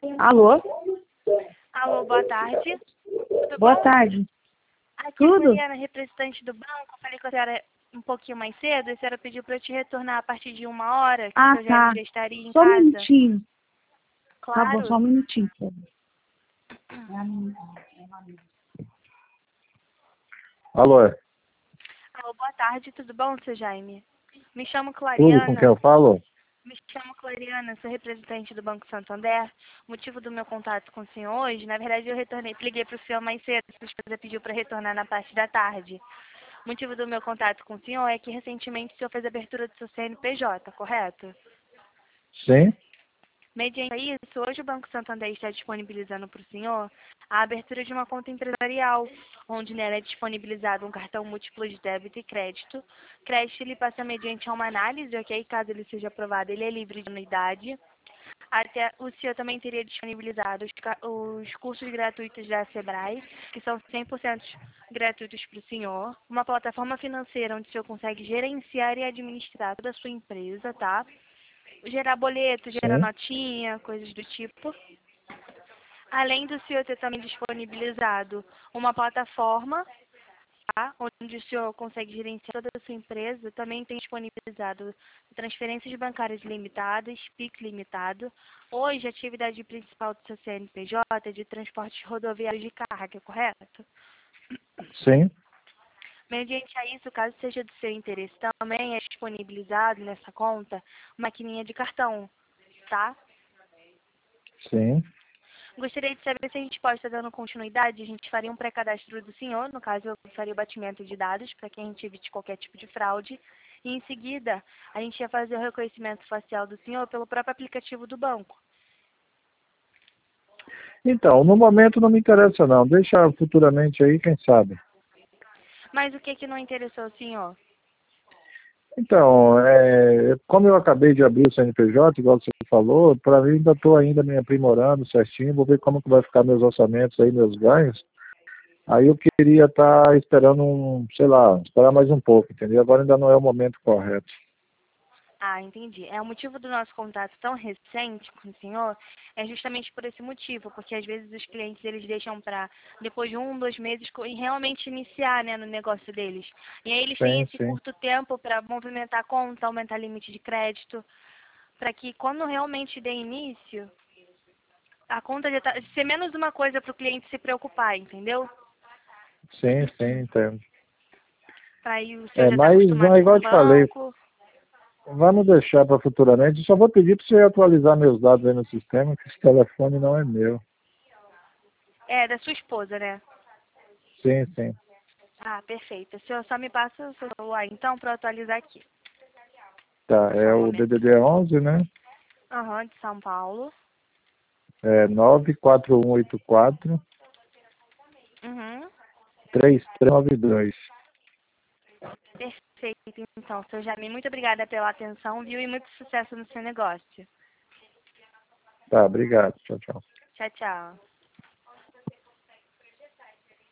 Alô? Alô, boa tarde. Tudo Boa bom? tarde. Aqui é a Tudo? Mariana, representante do banco. Eu falei com a senhora um pouquinho mais cedo. A senhora pediu para eu te retornar a partir de 1 hora, que o Ah, seu Jaime tá. já estaria em Só um casa. minutinho. Tá bom, só Claro. um minutinho. Por favor. Alô, Alô, boa tarde. Tudo bom, seu Jaime? Me chamo tudo com quem Clariana. eu falo? Me chamo Clariana, sou representante do Banco Santander. O motivo do meu contato com o senhor hoje, na verdade, eu liguei para o senhor mais cedo, sua esposa pediu para retornar na parte da tarde. O motivo do meu contato com o senhor é que recentemente o senhor fez a abertura do seu CNPJ, correto? Sim, Mediante isso, hoje o Banco Santander está disponibilizando para o senhor a abertura de uma conta empresarial, onde nela é disponibilizado um cartão múltiplo de débito e crédito. Crédito ele passa mediante a uma análise, ok? Caso ele seja aprovado, ele é livre de anuidade. Até o senhor também teria disponibilizado os cursos gratuitos da Sebrae, que são 100% gratuitos para o senhor. Uma plataforma financeira onde o senhor consegue gerenciar e administrar toda a sua empresa, tá? Gerar boleto, gerar sim. notinha, coisas do tipo. Além do senhor ter também disponibilizado uma plataforma, tá? Onde o senhor consegue gerenciar toda a sua empresa, também tem disponibilizado transferências bancárias limitadas, PIX limitado. Hoje, a atividade principal do seu CNPJ é de transportes rodoviários de carga, correto? Sim, Mediante a isso, caso seja do seu interesse, também é disponibilizado nessa conta maquininha de cartão, tá? sim. Gostaria de saber se a gente pode estar dando continuidade. A gente faria um pré-cadastro do senhor, no caso eu faria o batimento de dados para que a gente evite qualquer tipo de fraude. E em seguida, a gente ia fazer o reconhecimento facial do senhor pelo próprio aplicativo do banco. Então, no momento não me interessa não. Deixa futuramente aí, quem sabe. Mas o que não interessou ao senhor? Então, como eu acabei de abrir o CNPJ, igual você falou, para mim ainda estou ainda me aprimorando certinho, vou ver como que vai ficar meus orçamentos aí, meus ganhos. Aí eu queria estar esperando sei lá, esperar mais um pouco, entendeu? Agora ainda não é o momento correto. Ah, entendi. É o motivo do nosso contato tão recente com o senhor é justamente por esse motivo, porque às vezes os clientes eles deixam para depois de 1, 2 meses e realmente iniciar, né, no negócio deles. E aí eles têm Sim, esse sim. curto tempo para movimentar a conta, aumentar limite de crédito, para que quando realmente dê início, a conta já tá, ser menos uma coisa para o cliente se preocupar, entendeu? Sim, sim, entendo. Aí o senhor já está Mas, acostumado com igual o eu te falei, banco. vamos deixar para futuramente. Só vou pedir para você atualizar meus dados aí no sistema, que esse telefone não é meu. É, da sua esposa, né? Sim, sim. Ah, perfeito. O senhor só me passa o seu celular, então, para atualizar aqui. Tá, Só é um o momento. DDD 11, né? Aham, de São Paulo. É 94184 Uhum. 3392. Perfeito, então, seu Jamie. Muito obrigada pela atenção, viu? E muito sucesso no seu negócio. Tá, obrigado. Tchau, tchau. Tchau, tchau.